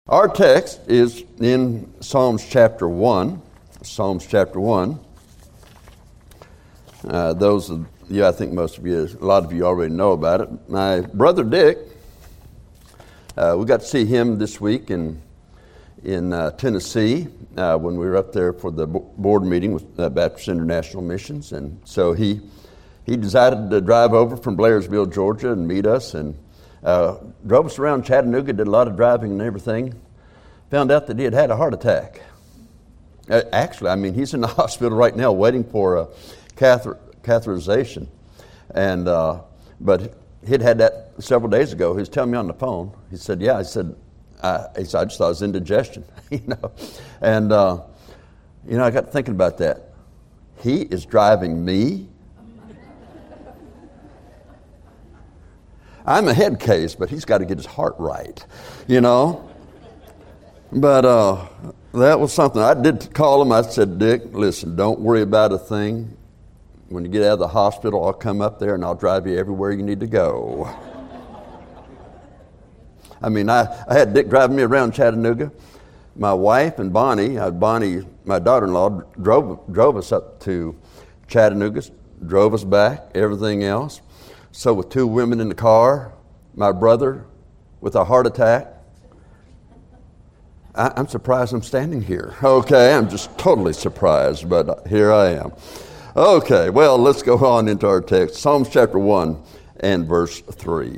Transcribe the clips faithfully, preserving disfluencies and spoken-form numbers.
Our text is in Psalms chapter one. Psalms chapter one. Uh, those of you, I think most of you, a lot of you already know about it. My brother Dick, uh, we got to see him this week in in uh, Tennessee uh, when we were up there for the board meeting with uh, Baptist International Missions, and so he he decided to drive over from Blairsville, Georgia, and meet us and. Uh, drove us around Chattanooga, did a lot of driving and everything. Found out that he had had a heart attack. Uh, actually, I mean, he's in the hospital right now waiting for a catheter, catheterization. And uh, but he'd had that several days ago. He was telling me on the phone. He said, "Yeah." I said, I, he said, "I just thought it was indigestion," you know. And uh, you know, I got thinking about that. He is driving me. I'm a head case, but he's got to get his heart right, you know. But uh, that was something. I did call him. I said, "Dick, listen, don't worry about a thing. When you get out of the hospital, I'll come up there and I'll drive you everywhere you need to go." I mean, I, I had Dick driving me around Chattanooga. My wife and Bonnie, uh, Bonnie, my daughter-in-law, drove drove us up to Chattanooga, drove us back, everything else. So with two women in the car, my brother with a heart attack, I, I'm surprised I'm standing here. Okay, I'm just totally surprised, but here I am. Okay, well, let's go on into our text. Psalms chapter one and verse three.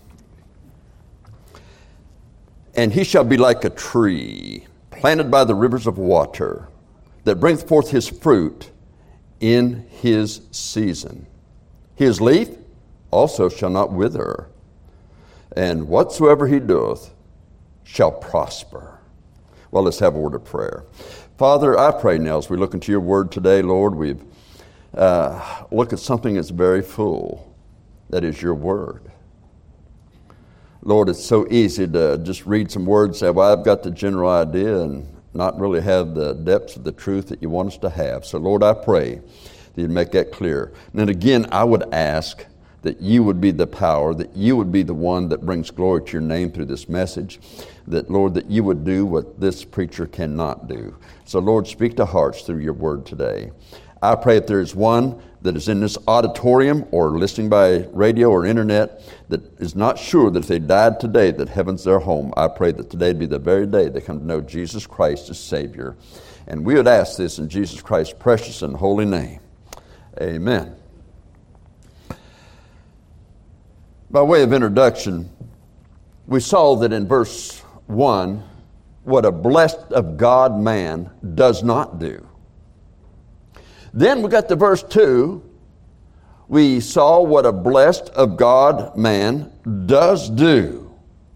"And he shall be like a tree planted by the rivers of water, that bringeth forth his fruit in his season. His leaf also shall not wither, and whatsoever he doeth shall prosper." Well, let's have a word of prayer. Father, I pray now as we look into your word today, Lord, we uh, look at something that's very full, that is your word. Lord, it's so easy to just read some words and say, well, I've got the general idea and not really have the depths of the truth that you want us to have. So, Lord, I pray that you'd make that clear. And then again, I would ask that you would be the power, that you would be the one that brings glory to your name through this message, that, Lord, that you would do what this preacher cannot do. So, Lord, speak to hearts through your word today. I pray if there is one that is in this auditorium or listening by radio or internet that is not sure that if they died today that heaven's their home, I pray that today would be the very day they come to know Jesus Christ as Savior. And we would ask this in Jesus Christ's precious and holy name. Amen. By way of introduction, we saw that in verse one, what a blessed of God man does not do. Then we got to verse two, we saw what a blessed of God man does do.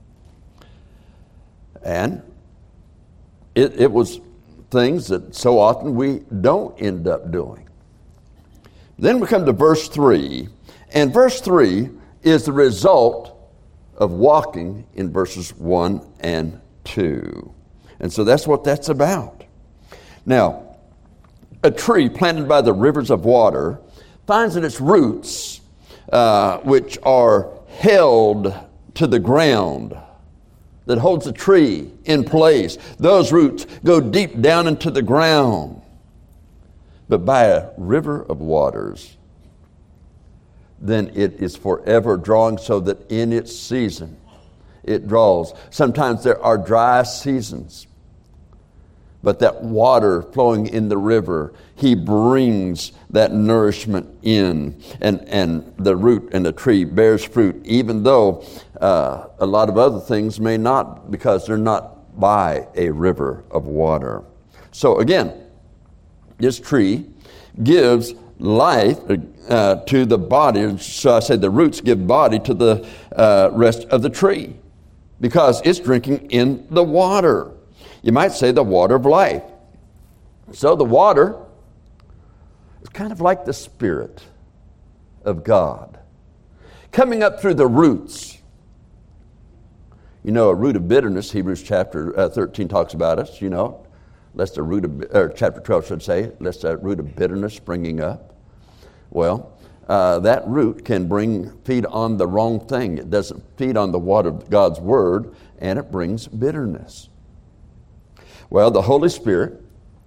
And it, it was things that so often we don't end up doing. Then we come to verse three, and verse three is the result of walking in verses one and two. And so that's what that's about. Now, a tree planted by the rivers of water finds that its roots, uh, which are held to the ground, that holds the tree in place, those roots go deep down into the ground. But by a river of waters, then it is forever drawing, so that in its season it draws. Sometimes there are dry seasons, but that water flowing in the river, he brings that nourishment in, and, and the root and the tree bears fruit, even though uh, a lot of other things may not, because they're not by a river of water. So again, this tree gives life uh, to the body. So I say the roots give body to the uh, rest of the tree because it's drinking in the water. You might say the water of life. So the water is kind of like the Spirit of God coming up through the roots. You know, a root of bitterness, Hebrews chapter uh, thirteen talks about us, you know. Lest a root of, or chapter twelve should say, lest a root of bitterness springing up. Well, uh, that root can bring feed on the wrong thing. It doesn't feed on the water of God's word, and it brings bitterness. Well, the Holy Spirit,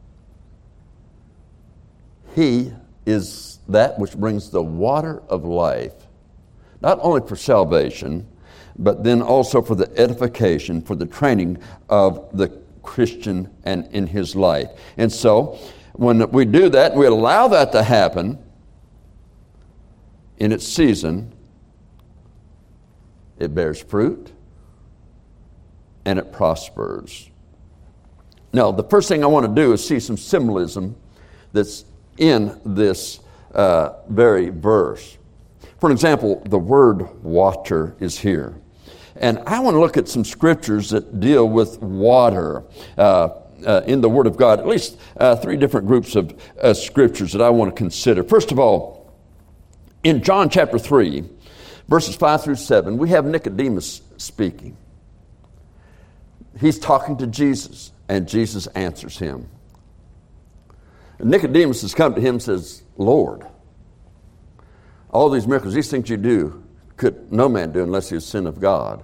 He is that which brings the water of life, not only for salvation, but then also for the edification, for the training of the Christian and in his life. And so, when we do that, we allow that to happen in its season, it bears fruit and it prospers. Now, the first thing I want to do is see some symbolism that's in this uh, very verse. For example, the word water is here. And I want to look at some scriptures that deal with water uh, uh, in the Word of God, at least uh, three different groups of uh, scriptures that I want to consider. First of all, in John chapter three, verses five through seven, we have Nicodemus speaking. He's talking to Jesus, and Jesus answers him. And Nicodemus has come to him and says, Lord, all these miracles, these things you do, could no man do unless he was sin of God.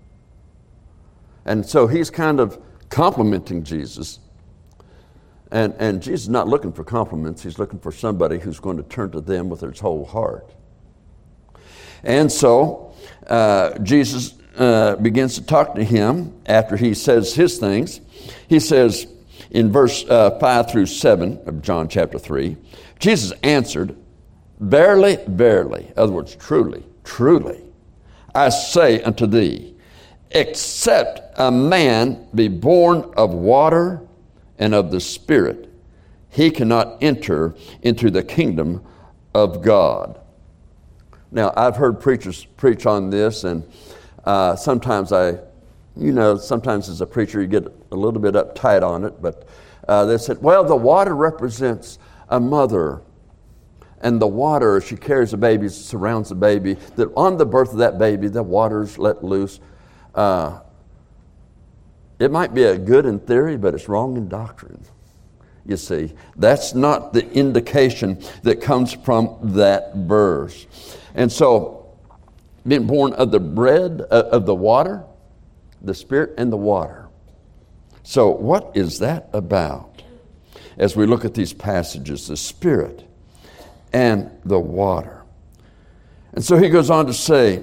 And so he's kind of complimenting Jesus. And, and Jesus is not looking for compliments. He's looking for somebody who's going to turn to them with his whole heart. And so uh, Jesus uh, begins to talk to him after he says his things. He says in verse uh, five through seven of John chapter three, Jesus answered, Verily, verily, in other words, truly, truly, I say unto thee, except a man be born of water and of the Spirit, he cannot enter into the kingdom of God. Now, I've heard preachers preach on this, and uh, sometimes I, you know, sometimes as a preacher you get a little bit uptight on it, but uh, they said, well, the water represents a mother. And the water, she carries the baby, surrounds the baby, that on the birth of that baby, the water's let loose. Uh, it might be a good in theory, but it's wrong in doctrine. You see, that's not the indication that comes from that verse. And so, being born of the bread, uh, of the water, the Spirit and the water. So, what is that about? As we look at these passages, the Spirit and the water. And so he goes on to say,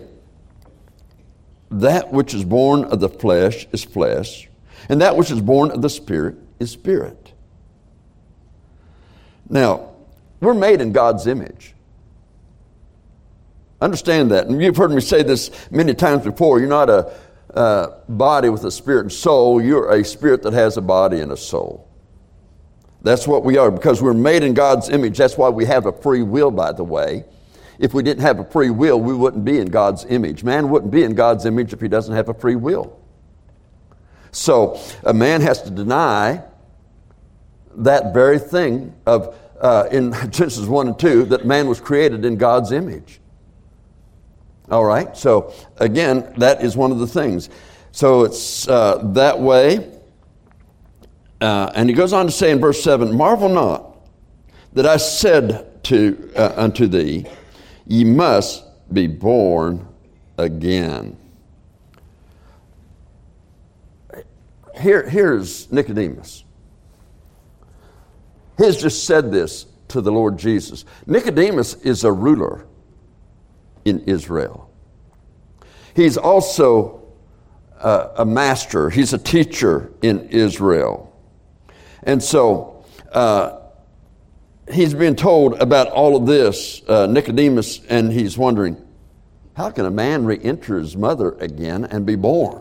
that which is born of the flesh is flesh, and that which is born of the Spirit is spirit. Now, we're made in God's image. Understand that. And you've heard me say this many times before. You're not a, a body with a spirit and soul. You're a spirit that has a body and a soul. That's what we are, because we're made in God's image. That's why we have a free will, by the way. If we didn't have a free will, we wouldn't be in God's image. Man wouldn't be in God's image if he doesn't have a free will. So a man has to deny that very thing of uh, in Genesis one and two, that man was created in God's image. All right? So again, that is one of the things. So it's uh, that way. Uh, and he goes on to say in verse seven, marvel not that I said to uh, unto thee, ye must be born again. Here, here's Nicodemus. He has just said this to the Lord Jesus. Nicodemus is a ruler in Israel. He's also uh, a master. He's a teacher in Israel. And so uh, he's being told about all of this, uh, Nicodemus, and he's wondering, how can a man re-enter his mother again and be born?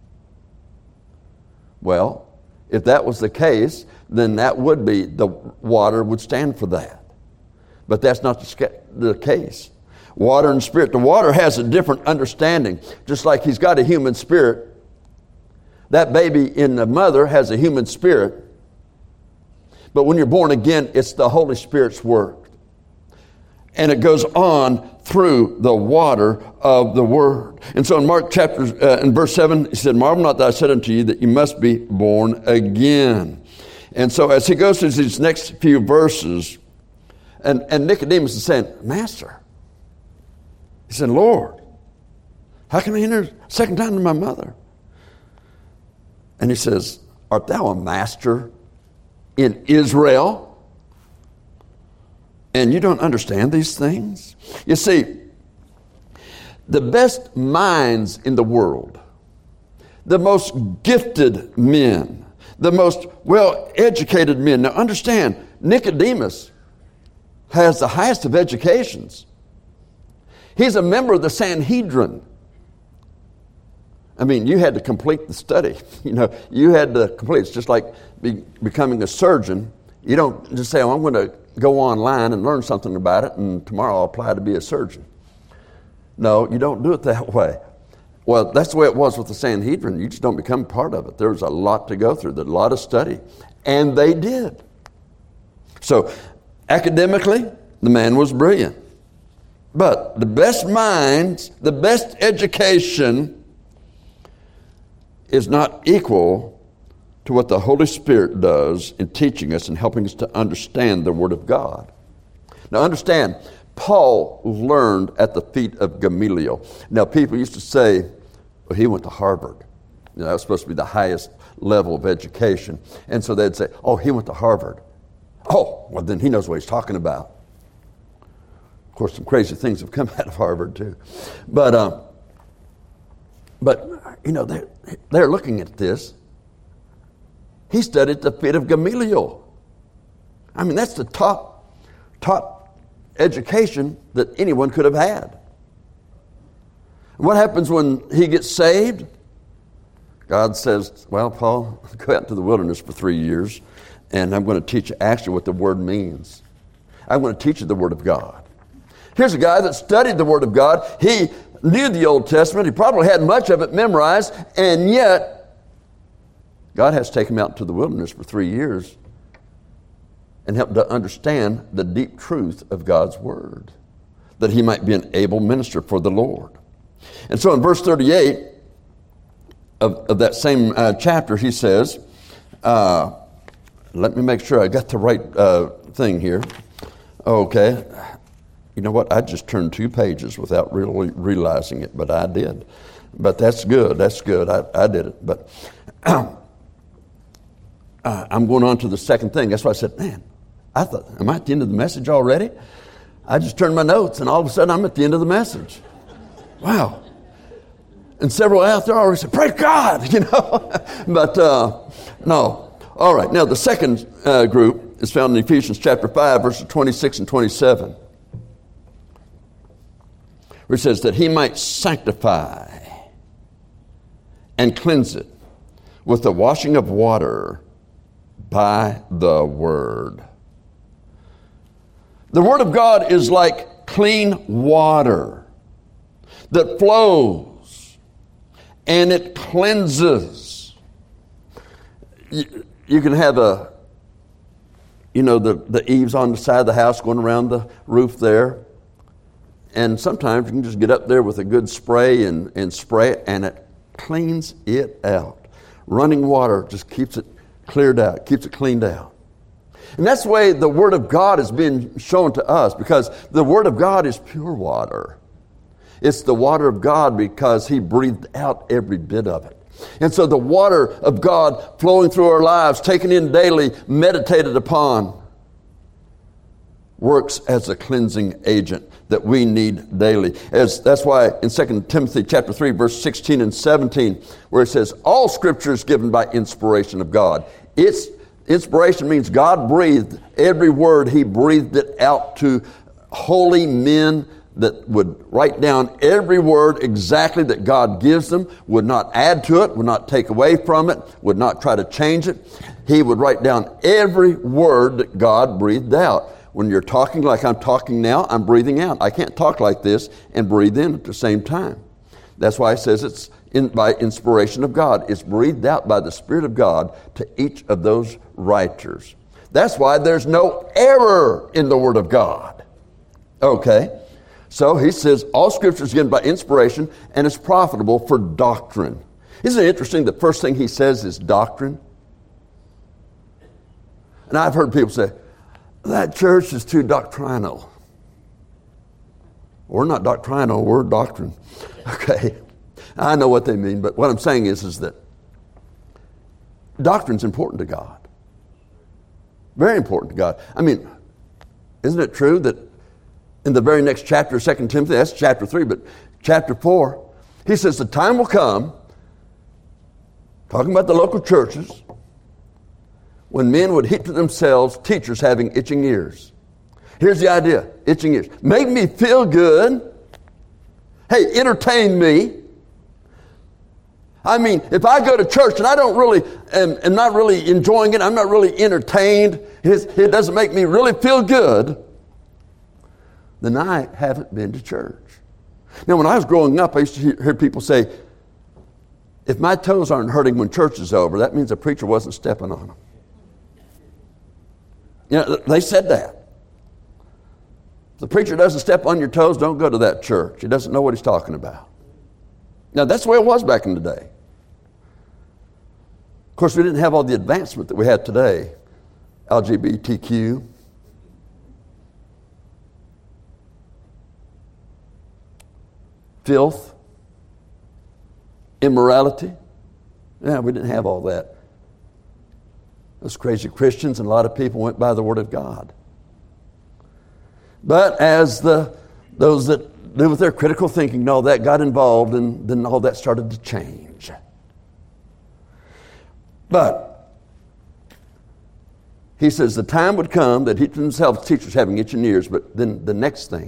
Well, if that was the case, then that would be, the water would stand for that. But that's not the case. Water and spirit. The water has a different understanding. Just like he's got a human spirit, that baby in the mother has a human spirit. But when you're born again, it's the Holy Spirit's work. And it goes on through the water of the Word. And so in Mark chapter, uh, in verse seven, he said, marvel not that I said unto you that you must be born again. And so as he goes through these next few verses, and, and Nicodemus is saying, Master, he said, Lord, how can I enter a second time to my mother? And he says, art thou a master in Israel? And you don't understand these things? You see, the best minds in the world, the most gifted men, the most well-educated men. Now understand, Nicodemus has the highest of educations. He's a member of the Sanhedrin. I mean, you had to complete the study. You know, you had to complete. It's just like be, becoming a surgeon. You don't just say, oh, I'm going to go online and learn something about it, and tomorrow I'll apply to be a surgeon. No, you don't do it that way. Well, that's the way it was with the Sanhedrin. You just don't become part of it. There's a lot to go through, there's a lot of study. And they did. So, academically, the man was brilliant. But the best minds, the best education is not equal to what the Holy Spirit does in teaching us and helping us to understand the Word of God. Now understand, Paul learned at the feet of Gamaliel. Now people used to say, well, he went to Harvard. You know, that was supposed to be the highest level of education. And so they'd say, oh, he went to Harvard. Oh, well then he knows what he's talking about. Of course, some crazy things have come out of Harvard too. But, um, but you know, they're, they're looking at this. He studied at the feet of Gamaliel. I mean, that's the top, top education that anyone could have had. What happens when he gets saved? God says, well, Paul, go out into the wilderness for three years, and I'm going to teach you actually what the Word means. I'm going to teach you the Word of God. Here's a guy that studied the Word of God. He knew the Old Testament. He probably had much of it memorized, and yet God has taken him out to the wilderness for three years and helped to understand the deep truth of God's Word, that he might be an able minister for the Lord. And so in verse thirty-eight of, of that same uh, chapter, he says, uh, let me make sure I got the right uh, thing here. Okay. You know what? I just turned two pages without really realizing it, but I did. But that's good. That's good. I, I did it. But uh, I'm going on to the second thing. That's why I said, man, I thought, am I at the end of the message already? I just turned my notes, and all of a sudden I'm at the end of the message. Wow. And several out there already said, praise God, you know. But uh, no. All right. Now, the second uh, group is found in Ephesians chapter five, verses twenty-six and twenty-seven. Where it says that he might sanctify and cleanse it with the washing of water by the Word. The Word of God is like clean water that flows and it cleanses. You, you can have a, you know, the, the eaves on the side of the house going around the roof there. And sometimes you can just get up there with a good spray and, and spray it, and it cleans it out. Running water just keeps it cleared out, keeps it cleaned out. And that's the way the Word of God is being shown to us, because the Word of God is pure water. It's the water of God because He breathed out every bit of it. And so the water of God flowing through our lives, taken in daily, meditated upon, works as a cleansing agent that we need daily. As that's why in Second Timothy chapter three, verse sixteen and seventeen, where it says, all Scripture is given by inspiration of God. It's inspiration means God breathed every word. He breathed it out to holy men that would write down every word exactly that God gives them, would not add to it, would not take away from it, would not try to change it. He would write down every word that God breathed out. When you're talking like I'm talking now, I'm breathing out. I can't talk like this and breathe in at the same time. That's why it says it's in, by inspiration of God. It's breathed out by the Spirit of God to each of those writers. That's why there's no error in the Word of God. Okay? So he says all Scripture is given by inspiration and is profitable for doctrine. Isn't it interesting the first thing he says is doctrine? And I've heard people say, that church is too doctrinal. We're not doctrinal, we're doctrine. Okay, I know what they mean, but what I'm saying is, is that doctrine's important to God. Very important to God. I mean, isn't it true that in the very next chapter of Second Timothy, that's chapter three, but chapter four, he says the time will come, talking about the local churches, when men would heap to themselves teachers having itching ears. Here's the idea, itching ears. Make me feel good. Hey, entertain me. I mean, if I go to church and I don't really, am, am not really enjoying it, I'm not really entertained, it doesn't make me really feel good, then I haven't been to church. Now, when I was growing up, I used to hear people say, if my toes aren't hurting when church is over, that means the preacher wasn't stepping on them. You know, they said that. If the preacher doesn't step on your toes, don't go to that church. He doesn't know what he's talking about. Now, that's the way it was back in the day. Of course, we didn't have all the advancement that we have today. L G B T Q. Filth. Immorality. Yeah, we didn't have all that. Those crazy Christians and a lot of people went by the Word of God. But as the those that live with their critical thinking and all that got involved, and then all that started to change. But he says the time would come that he themselves teachers having itching ears, but then the next thing,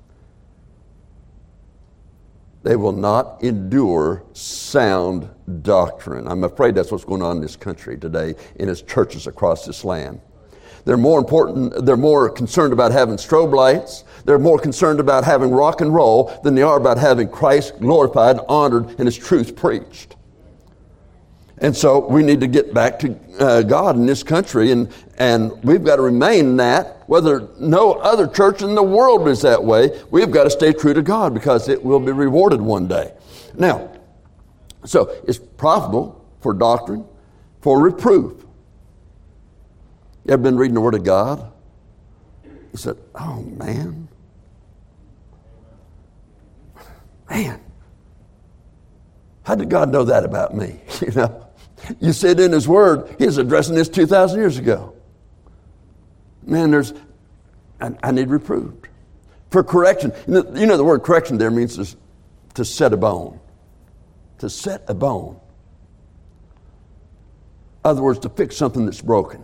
they will not endure sound doctrine. I'm afraid that's what's going on in this country today, in its churches across this land. They're more important, they're more concerned about having strobe lights. They're more concerned about having rock and roll than they are about having Christ glorified, honored, and His truth preached. And so we need to get back to uh, God in this country, and, and we've got to remain that. Whether no other church in the world is that way, we've got to stay true to God because it will be rewarded one day. Now, so it's profitable for doctrine, for reproof. You ever been reading the Word of God? You said, oh man, man, how did God know that about me? You know, you said in His Word, He's addressing this two thousand years ago. Man, there's, I, I need reproved. For correction, you know, you know the word correction there means to, to set a bone. To set a bone. In other words, to fix something that's broken.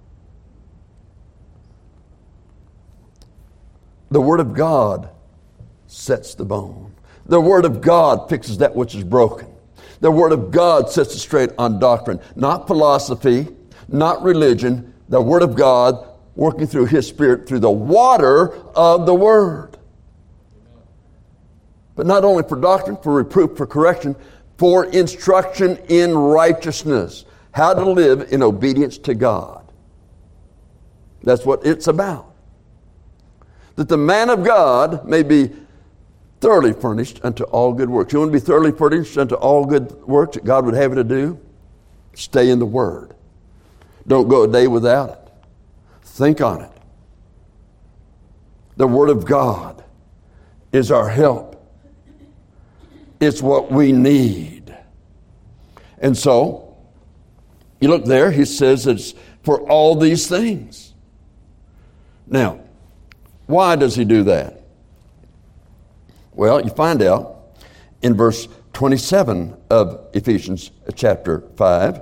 The Word of God sets the bone. The Word of God fixes that which is broken. The Word of God sets it straight on doctrine. Not philosophy, not religion. The Word of God working through His Spirit through the water of the Word. But not only for doctrine, for reproof, for correction, for instruction in righteousness. How to live in obedience to God. That's what it's about. That the man of God may be thoroughly furnished unto all good works. You want to be thoroughly furnished unto all good works that God would have you to do? Stay in the Word. Don't go a day without it. Think on it. The Word of God is our help. It's what we need. And so, you look there, he says it's for all these things. Now, why does he do that? Well, you find out in verse twenty-seven of Ephesians chapter five.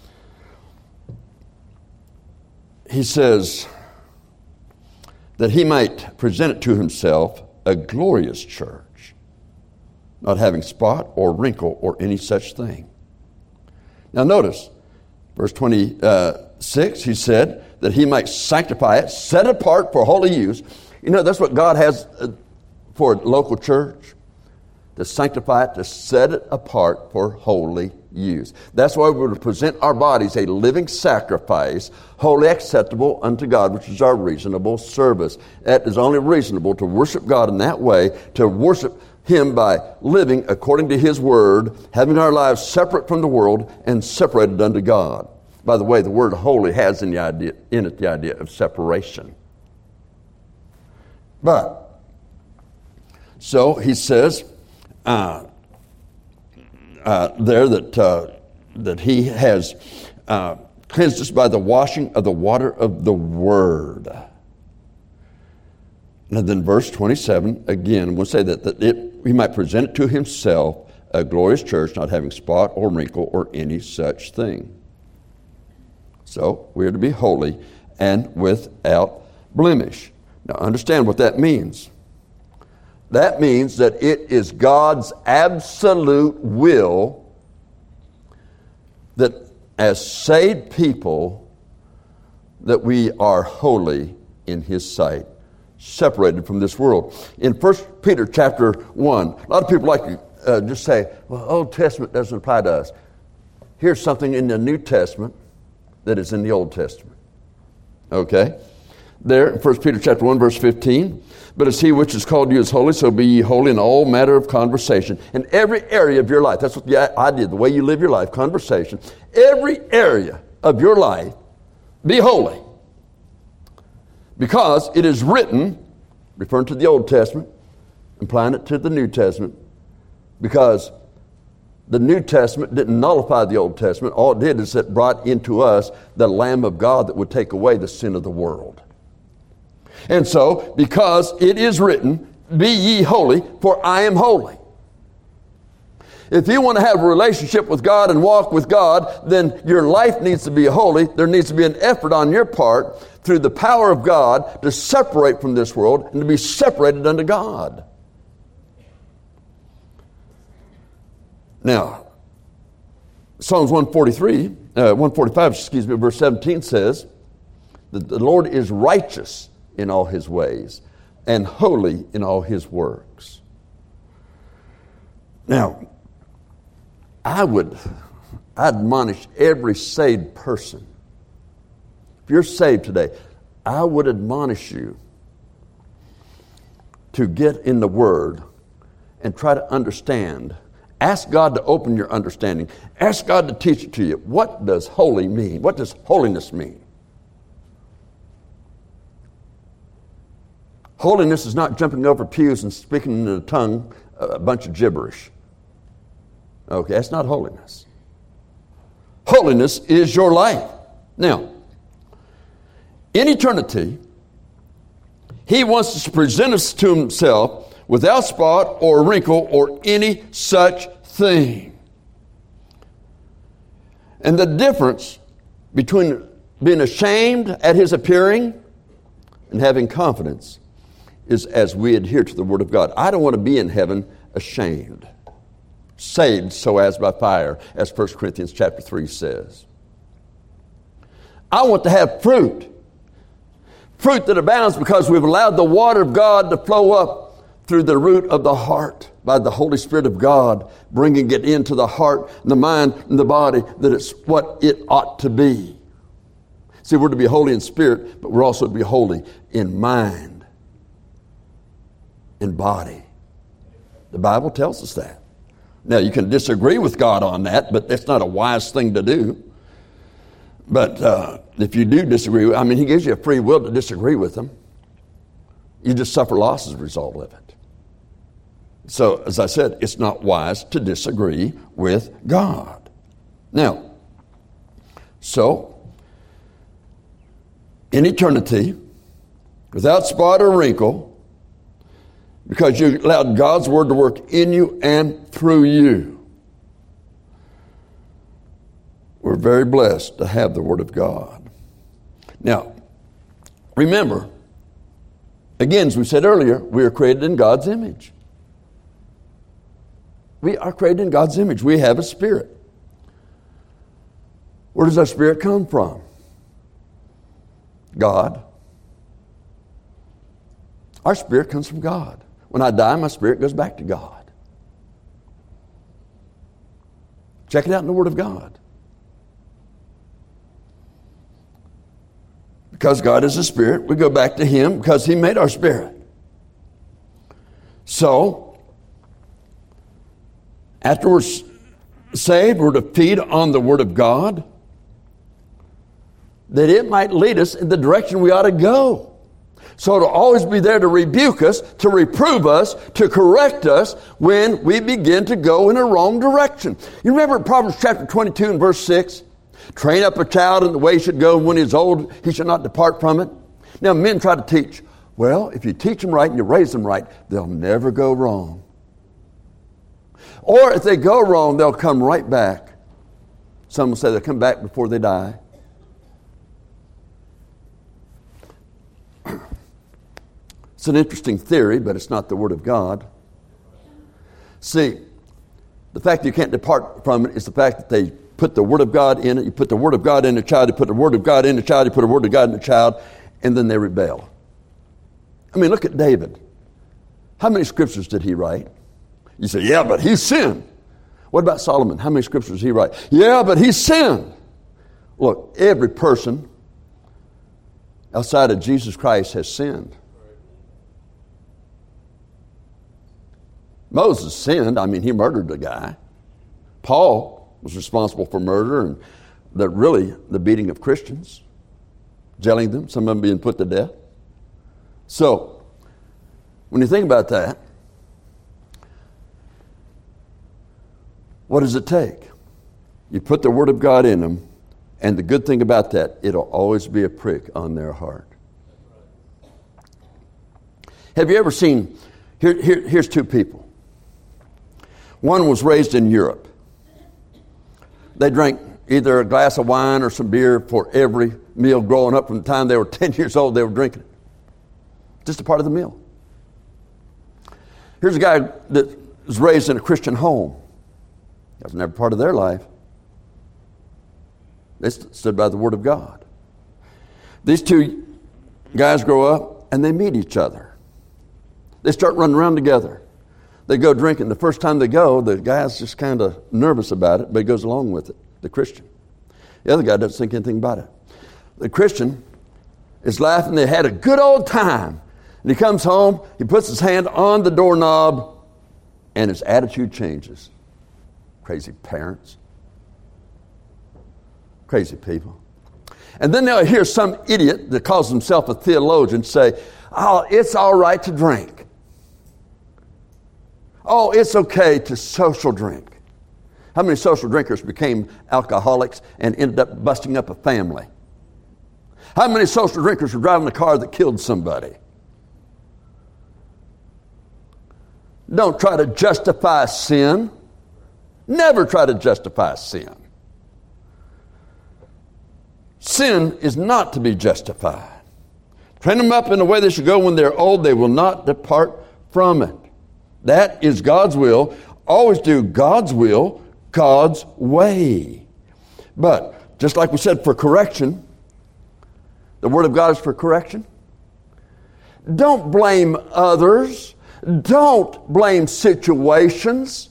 He says that he might present it to himself a glorious church, not having spot or wrinkle or any such thing. Now notice, verse twenty-six, he said that he might sanctify it, set it apart for holy use. You know, that's what God has for a local church, to sanctify it, to set it apart for holy use. That's why we're to present our bodies a living sacrifice, wholly acceptable unto God, which is our reasonable service. That is only reasonable to worship God in that way, to worship Him by living according to His Word, having our lives separate from the world and separated unto God. By the way, the word holy has in, the idea, in it the idea of separation. But, so he says uh, uh, there that uh, that he has uh, cleansed us by the washing of the water of the Word. And then verse twenty-seven, again, we'll say that, that it, he might present it to himself, a glorious church, not having spot or wrinkle or any such thing. So we are to be holy and without blemish. Now understand what that means. That means that it is God's absolute will that as saved people, that we are holy in His sight, separated from this world. In First Peter chapter one, a lot of people like to uh, just say, well, Old Testament doesn't apply to us. Here's something in the New Testament that is in the Old Testament. Okay? There, in First Peter chapter one, verse fifteen, but as He which has called you is holy, so be ye holy in all matter of conversation. In every area of your life, that's what the idea, the way you live your life, conversation. Every area of your life, be holy. Because it is written, referring to the Old Testament, applying it to the New Testament, because the New Testament didn't nullify the Old Testament. All it did is it brought into us the Lamb of God that would take away the sin of the world. And so, because it is written, be ye holy, for I am holy. If you want to have a relationship with God and walk with God, then your life needs to be holy. There needs to be an effort on your part through the power of God to separate from this world and to be separated unto God. Now, Psalms one forty-three, uh, one forty-five, excuse me, verse seventeen says that the Lord is righteous in all His ways and holy in all His works. Now, I would admonish every saved person. If you're saved today, I would admonish you to get in the Word and try to understand. Ask God to open your understanding. Ask God to teach it to you. What does holy mean? What does holiness mean? Holiness is not jumping over pews and speaking in a tongue a bunch of gibberish. Okay, that's not holiness. Holiness is your life. Now, in eternity, He wants to present us to Himself without spot or wrinkle or any such thing. And the difference between being ashamed at His appearing and having confidence is as we adhere to the Word of God. I don't want to be in heaven ashamed, saved so as by fire, as First Corinthians chapter three says. I want to have fruit. Fruit that abounds because we've allowed the water of God to flow up through the root of the heart by the Holy Spirit of God, bringing it into the heart, and the mind, and the body, that it's what it ought to be. See, we're to be holy in spirit, but we're also to be holy in mind and body. The Bible tells us that. Now, you can disagree with God on that, but that's not a wise thing to do. But uh, if you do disagree, I mean, He gives you a free will to disagree with Him. You just suffer loss as a result of it. So, as I said, it's not wise to disagree with God. Now, so, in eternity, without spot or wrinkle, because you allowed God's Word to work in you and through you, we're very blessed to have the Word of God. Now, remember, again, as we said earlier, we are created in God's image. We are created in God's image. We have a spirit. Where does our spirit come from? God. Our spirit comes from God. When I die, my spirit goes back to God. Check it out in the Word of God. Because God is a spirit, we go back to Him because He made our spirit. So, after we're saved, we're to feed on the Word of God, that it might lead us in the direction we ought to go. So it'll always be there to rebuke us, to reprove us, to correct us when we begin to go in a wrong direction. You remember Proverbs chapter twenty-two and verse six? Train up a child in the way he should go, and when he is old, he shall not depart from it. Now, men try to teach, well, if you teach them right and you raise them right, they'll never go wrong. Or if they go wrong, they'll come right back. Some will say they'll come back before they die. It's an interesting theory, but it's not the Word of God. See, the fact that you can't depart from it is the fact that they put the Word of God in it. You put the Word of God in the child, you put the Word of God in the child, you put the Word of God in the child, and then they rebel. I mean, look at David. How many scriptures did he write? You say, yeah, but he sinned. What about Solomon? How many scriptures did he write? Yeah, but he sinned. Look, every person outside of Jesus Christ has sinned. Moses sinned. I mean, he murdered a guy. Paul was responsible for murder and the, really the beating of Christians, jailing them, some of them being put to death. So, when you think about that, what does it take? You put the Word of God in them, and the good thing about that, it'll always be a prick on their heart. Have you ever seen, here, here, here's two people. One was raised in Europe. They drank either a glass of wine or some beer for every meal growing up. From the time they were ten years old, they were drinking it. Just a part of the meal. Here's a guy that was raised in a Christian home. That was never part of their life. They st- stood by the Word of God. These two guys grow up and they meet each other. They start running around together. They go drinking. The first time they go, the guy's just kind of nervous about it, but he goes along with it, the Christian. The other guy doesn't think anything about it. The Christian is laughing. They had a good old time. And he comes home, he puts his hand on the doorknob, and his attitude changes. Crazy parents. Crazy people. And then they'll hear some idiot that calls himself a theologian say, oh, it's all right to drink. Oh, it's okay to social drink. How many social drinkers became alcoholics and ended up busting up a family? How many social drinkers were driving a car that killed somebody? Don't try to justify sin. Never try to justify sin. Sin is not to be justified. Train them up in the way they should go. When they're old, they will not depart from it. That is God's will. Always do God's will, God's way. But, just like we said, for correction, the Word of God is for correction. Don't blame others. Don't blame situations.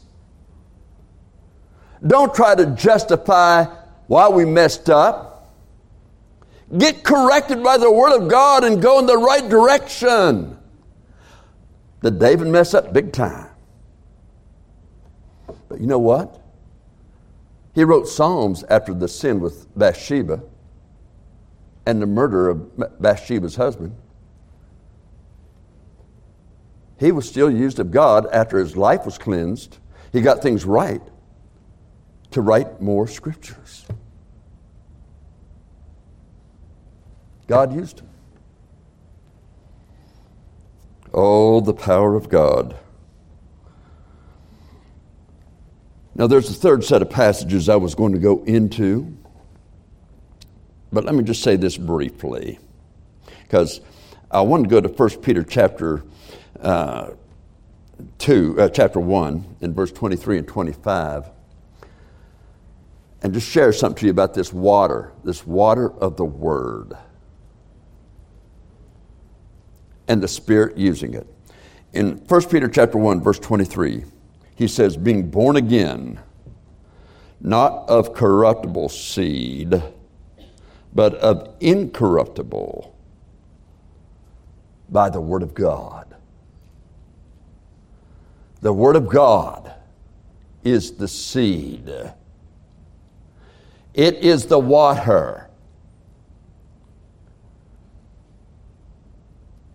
Don't try to justify why we messed up. Get corrected by the Word of God and go in the right direction. Did David mess up? Big time. But you know what? He wrote Psalms after the sin with Bathsheba and the murder of Bathsheba's husband. He was still used of God after his life was cleansed. He got things right to write more scriptures. God used him. Oh, the power of God. Now, there's a third set of passages I was going to go into. But let me just say this briefly. Because I want to go to First Peter chapter uh, two, uh, chapter one, in verse twenty-three and twenty-five. And just share something to you about this water, this water of the Word. And the Spirit using it. In First Peter chapter one, verse twenty-three, he says, being born again, not of corruptible seed, but of incorruptible, by the Word of God. The Word of God is the seed. It is the water.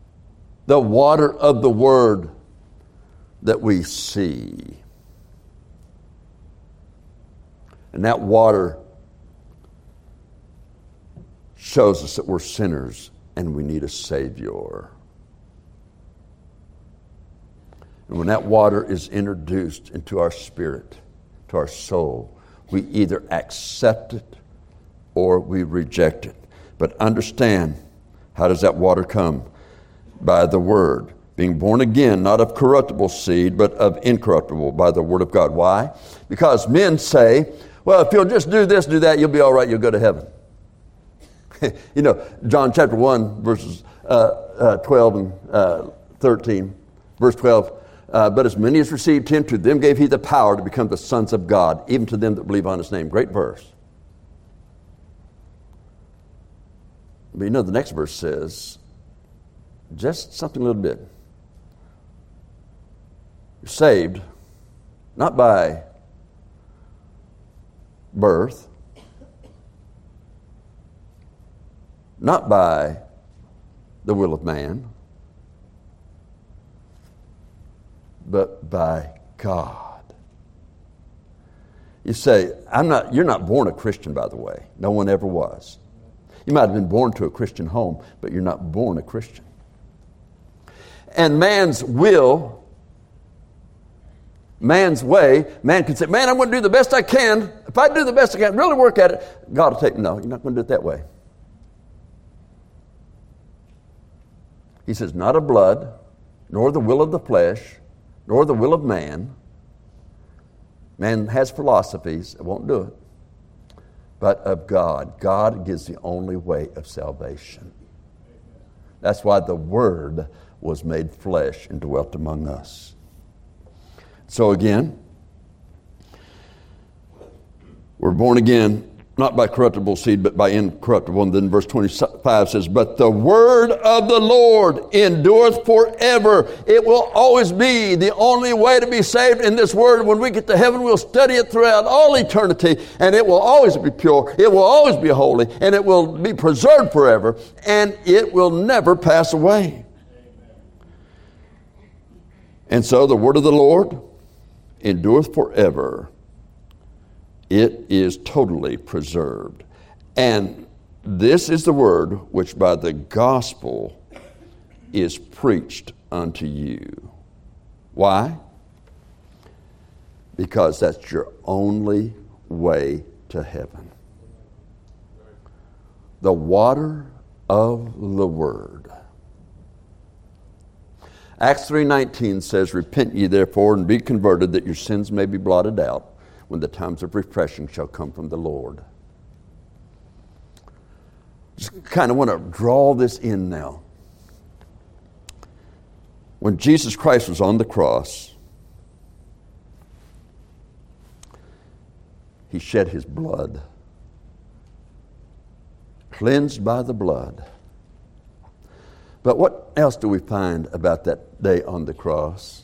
the water of the Word that we see. And that water shows us that we're sinners and we need a Savior. And when that water is introduced into our spirit, to our soul, we either accept it or we reject it. But understand, how does that water come? By the Word. Being born again, not of corruptible seed, but of incorruptible, by the Word of God. Why? Because men say, well, if you'll just do this, do that, you'll be all right, you'll go to heaven. You know, John chapter one, verses uh, uh, twelve and uh, thirteen, verse twelve, uh, but as many as received him, to them gave he the power to become the sons of God, even to them that believe on his name. Great verse. But you know, the next verse says just something a little bit. You're saved, not by birth, not by the will of man, but by God. You say, I'm not, you're not born a Christian, by the way. No one ever was. You might have been born to a Christian home, but you're not born a Christian. And man's will, man's way, man can say, man, I'm going to do the best I can. If I do the best I can, really work at it, God will take me. No, you're not going to do it that way. He says, not of blood, nor the will of the flesh, nor the will of man. Man has philosophies, it won't do it. But of God. God gives the only way of salvation. That's why the Word was made flesh and dwelt among us. So again, we're born again, not by corruptible seed, but by incorruptible. And then verse twenty-five says, but the word of the Lord endureth forever. It will always be the only way to be saved in this word. When we get to heaven, we'll study it throughout all eternity, and it will always be pure. It will always be holy, and it will be preserved forever, and it will never pass away. And so the word of the Lord endureth forever. It is totally preserved. And this is the word which by the gospel is preached unto you. Why? Because that's your only way to heaven. The water of the word. Acts three nineteen says, repent ye therefore and be converted, that your sins may be blotted out, when the times of refreshing shall come from the Lord. Just kind of want to draw this in now. When Jesus Christ was on the cross, he shed his blood, cleansed by the blood. But what else do we find about that day on the cross?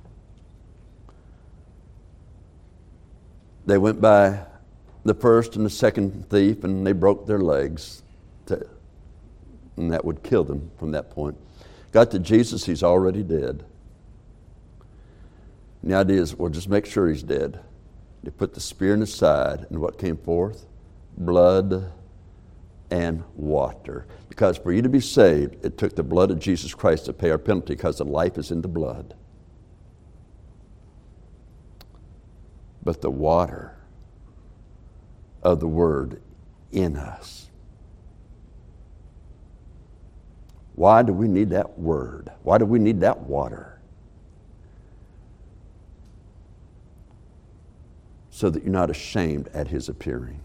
They went by the first and the second thief, and they broke their legs, to, and that would kill them from that point. Got to Jesus, he's already dead. And the idea is, well, just make sure he's dead. They put the spear in his side, and what came forth? Blood and water. Because for you to be saved, it took the blood of Jesus Christ to pay our penalty, because the life is in the blood. But the water of the word in us. Why do we need that word? Why do we need that water? So that you're not ashamed at his appearing.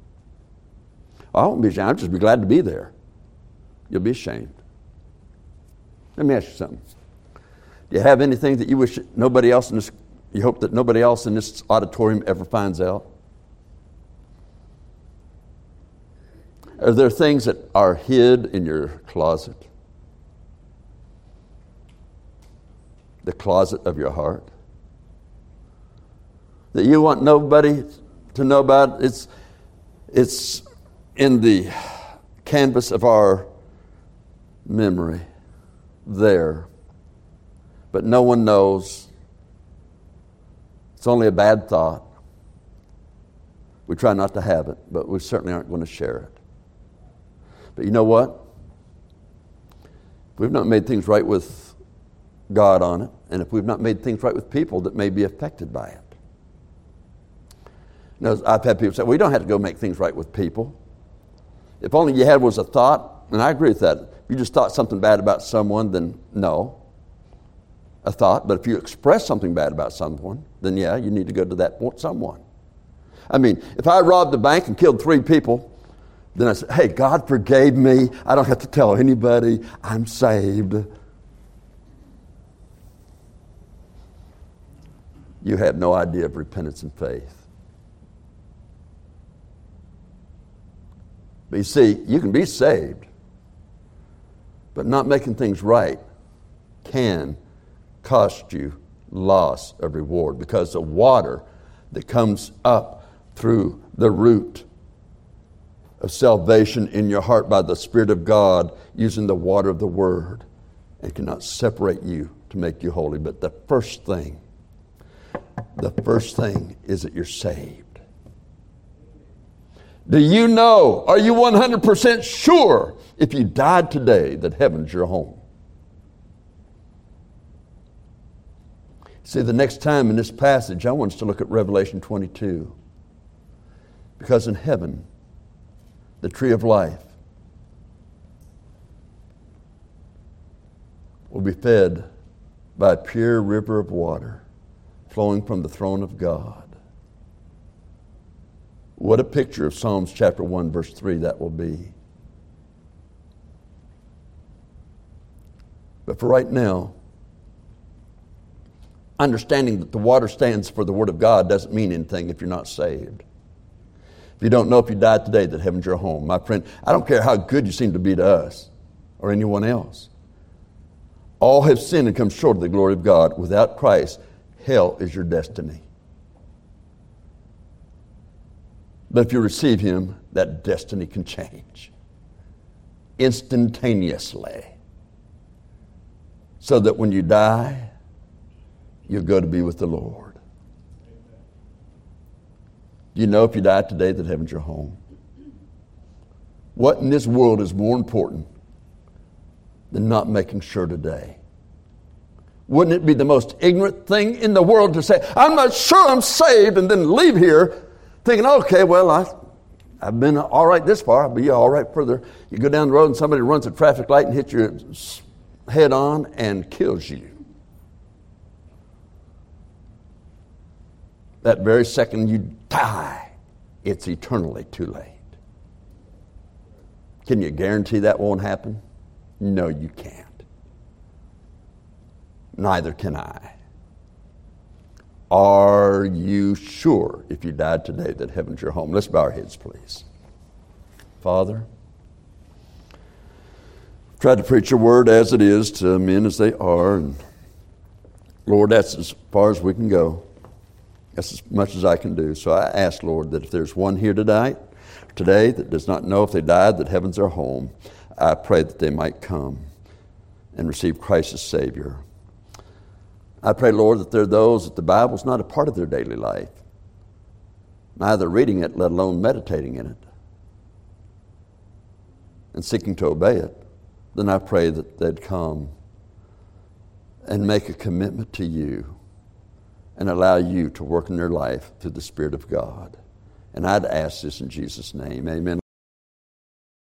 I won't be ashamed. I'll just be glad to be there. You'll be ashamed. Let me ask you something. Do you have anything that you wish nobody else in this You hope that nobody else in this auditorium ever finds out? Are there things that are hid in your closet? The closet of your heart? That you want nobody to know about? It's, it's in the canvas of our memory. there, but no one knows. It's only a bad thought. We try not to have it, but we certainly aren't going to share it. But you know what? If we've not made things right with God on it, and if we've not made things right with people that may be affected by it. Now, I've had people say, well, you don't have to go make things right with people. If only you had was a thought, and I agree with that. If you just thought something bad about someone, then no. A thought. But if you express something bad about someone, then yeah, you need to go to that someone. I mean, if I robbed a bank and killed three people, then I said, hey, God forgave me. I don't have to tell anybody. I'm saved. You had no idea of repentance and faith. But you see, you can be saved, but not making things right can cost you loss of reward, because the water that comes up through the root of salvation in your heart by the Spirit of God, using the water of the Word, and cannot separate you to make you holy. But the first thing, the first thing is that you're saved. Do you know, are you one hundred percent sure if you died today that heaven's your home? See, the next time in this passage, I want us to look at Revelation twenty-two. Because in heaven, the tree of life will be fed by a pure river of water flowing from the throne of God. What a picture of Psalms chapter one, verse three that will be. But for right now, understanding that the water stands for the Word of God doesn't mean anything if you're not saved. If you don't know if you died today that heaven's your home. My friend, I don't care how good you seem to be to us or anyone else. All have sinned and come short of the glory of God. Without Christ, hell is your destiny. But if you receive Him, that destiny can change instantaneously. So that when you die, you'll go to be with the Lord. Do you know if you died today that heaven's your home? What in this world is more important than not making sure today? Wouldn't it be the most ignorant thing in the world to say, I'm not sure I'm saved, and then leave here thinking, okay, well, I, I've been all right this far, I'll be all right further. You go down the road and somebody runs a traffic light and hits your head on and kills you. That very second you die, it's eternally too late. Can you guarantee that won't happen? No, you can't. Neither can I. Are you sure, if you died today, that heaven's your home? Let's bow our heads, please. Father, I've tried to preach your word as it is to men as they are. And Lord, that's as far as we can go. That's as much as I can do. So I ask, Lord, that if there's one here tonight, today that does not know if they died that heaven's their home, I pray that they might come and receive Christ as Savior. I pray, Lord, that there are those that the Bible's not a part of their daily life, neither reading it, let alone meditating in it, and seeking to obey it. Then I pray that they'd come and make a commitment to you and allow you to work in their life through the Spirit of God. And I'd ask this in Jesus' name. Amen.